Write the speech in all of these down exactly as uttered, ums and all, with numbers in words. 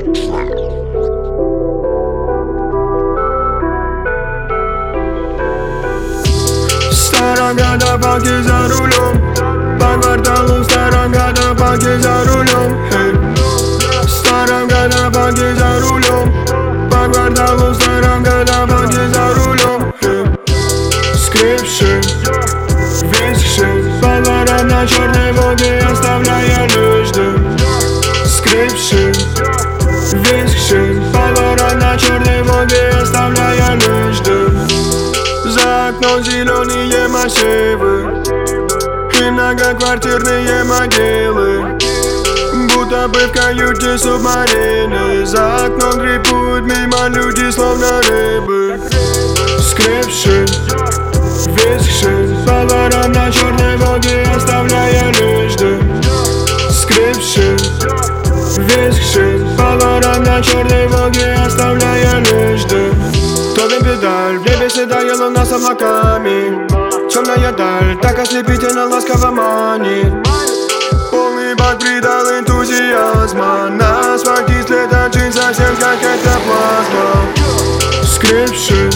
Старом гадабанке за рулем, по кварталу в старом гадабанке за рулем. В старом гадабанке за рулем, по кварталу в старом гадабанке за рулем. Скрипши, вискши, по дворам на черной Волге, оставляя лишь дым. Скрипши, вискши, по дворам на черной Волге, оставляя лишь дым. За окном зеленые массивы и многоквартирные могилы, будто бы в каюте субмарины. За окном гребут мимо люди, словно рыбы. Скрипши, вискши, по дворам на черной Волге, оставляя лишь дым. Скрипши, вискши, по дворам на черной Волге, оставляя лишь дым. Топим педаль, в небе седая луна с облаками. Темная даль, так ослепительно ласково манит. Полный бак придал энтузиазма. На асфальте след от джин совсем как эктоплазма. Скрипши,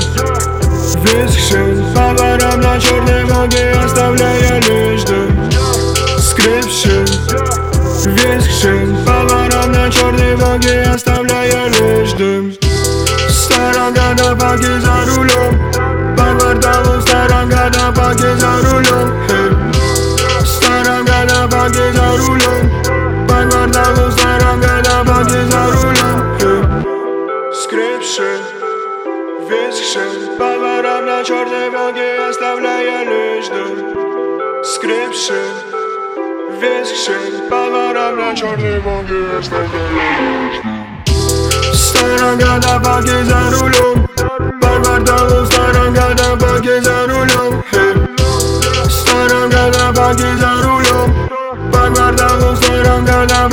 вискши, по дворам на черной Волге, оставляя лишь дым. Скрипши, вискши, по дворам на черной Волге, оставляя лишь дым. В старом гадабанке за рулем, по кварталу в старом гадабанке за рулем. В старом гадабанке за рулем, по кварталу в старом гадабанке за рулем. Скрипши, вискши, по дворам на черной Волге, оставляя лишь дым. Скрипши, вискши, по дворам на черной Волге, оставляя лишь дым. В старом гадабанке за рулем, по кварталу в старом гадабанке за рулем. В старом гадабанке за рулем, по кварталу в старом гадабанке.